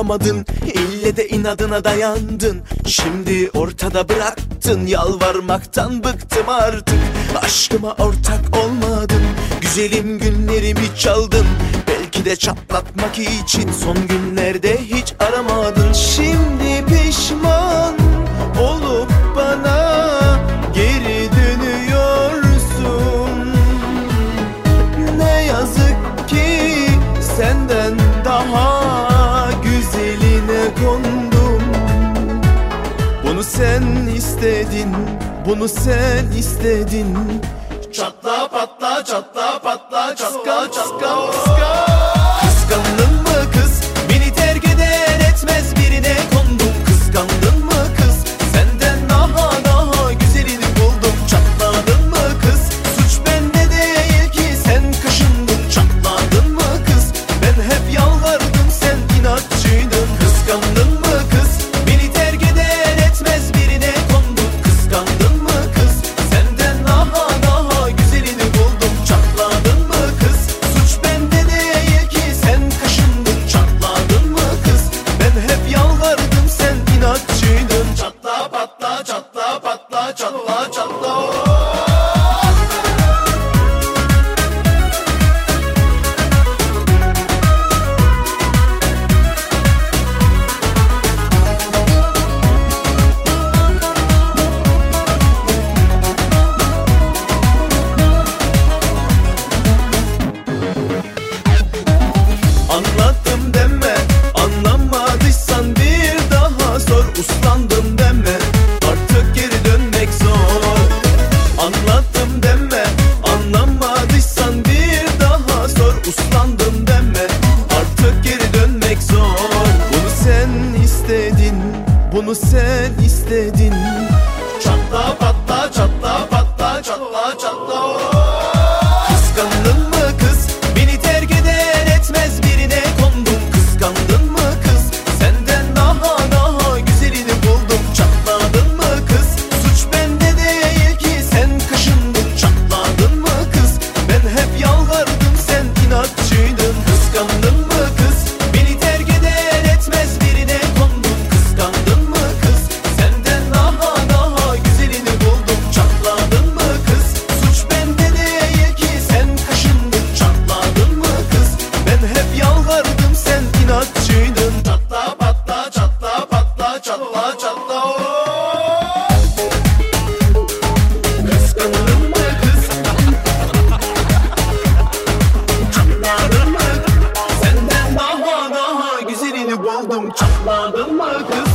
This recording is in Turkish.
alamadın, ille de inadına dayandın. Şimdi ortada bıraktın, yalvarmaktan bıktım artık. Aşkıma ortak olmadın, güzelim günlerimi çaldın. Belki de çatlatmak için son günlerde hiç aramadın. Şimdi pişman olup bana geri dönüyorsun. Ne yazık ki senden daha güzeline kondum. Bunu sen istedin, bunu sen istedin. Çatla patla, çatla patla, çatka çatka çatka. Kıskandın mı kız? Beni terk eder etmez birine kondum. Kıskandın mı kız? Senden daha güzelini buldum. Çatladın mı kız? Suç bende değil ki sen kaşındın. Çatladın mı kız? Ben hep yalvardım, sen inatçıydın. Kıskandın mı kız? Beni terk eder etmez birine kondum. Kıskandın mı kız? Senden daha güzelini buldum. Çatladın mı kız? Suç bende değil ki sen kaşındın. Çatladın mı kız? Ben hep yalvardım, sen inatçıydın. Çatla patla, çatla patla, çatla çatla. Anlattım deme, anlamadıysan bir daha sor. Uslandım deme, artık geri dönmek zor. Anlattım deme, anlamadıysan bir daha sor. Uslandım deme, artık geri dönmek zor. Bunu sen istedin, bunu sen istedin. Çatla patla, çatla patla, çatla çatla. Kıskandın mı kız? Beni terk eder etmez birine kondum. Kıskandın mı kız? Senden daha güzelini buldum. Çatladın mı kız? Suç bende değil ki sen kaşındın. Çatladın mı kız? Ben hep yalvardım, sen inatçıydın. Kıskandın mı kız? Beni terk eder etmez birine kondum. Kıskandın mı kız? Senden daha güzelini buldum. Çatladın mı kız? Suç bende değil ki sen kaşındın. Çatladın mı kız? Ben hep yalvardım, sen inatçıydın. Çatla patla, çatla patla, çatla çatla. Kıskandın mı kız? Çatladın mı? Senden daha güzelini buldum. Çatladın mı kız?